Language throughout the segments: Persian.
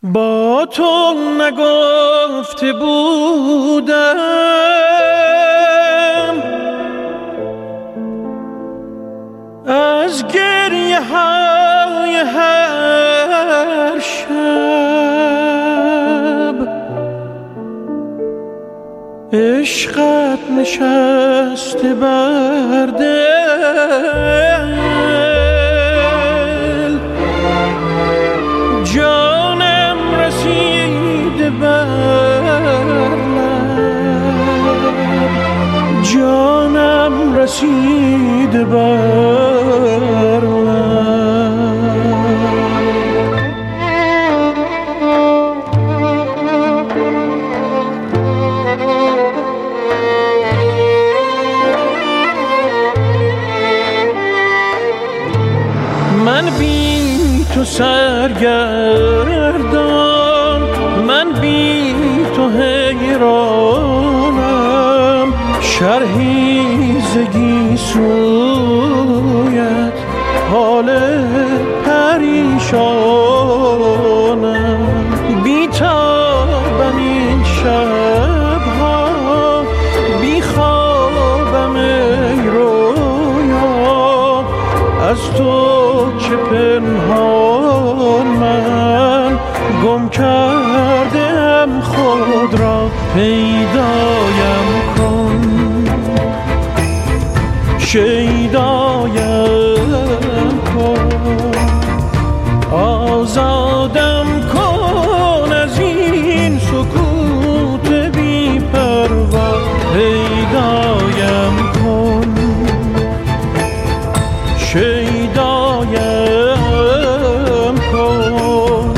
با تو نگفته بودم از گریه های هر شب عشقت نشسته بر دل، جانم رسیده بر لب، جانم رسیده بر من بی تو سرگردان، من بی تو حیرانم، شرحی زگی سویت حال پریشانم، بی تابم این شبها، بی خوابم ای رویا، از تو چه پنهان من گم کردم خود را، پیدایم کن شیدایم کن، آزادم کن از این سکوت بی پروا، پیدایم کن شیدایم کن،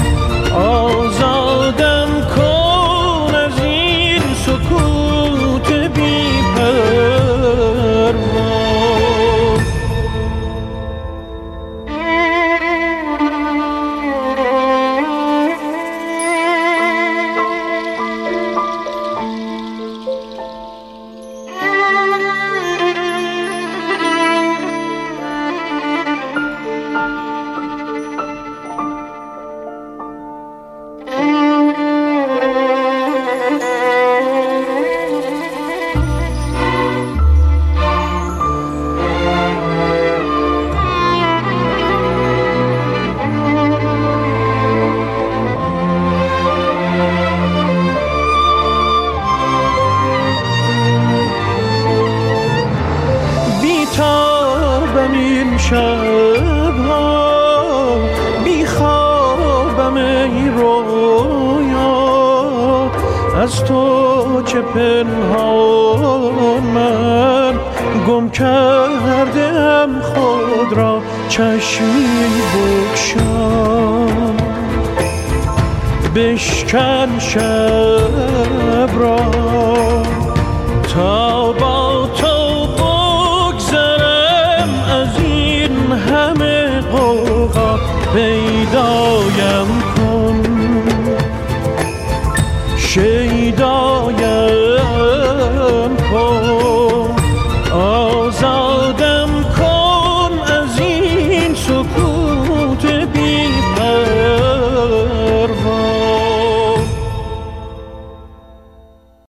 آزادم کن از این سکوت بی پروا. بیتابم این شبها، بی خوابم ای رویا، از تو چه پنهان من گم کردم خود را، چشمی بگشا بشکن شب را، تا با تو بگذرم از این همه غوغا، پیدایم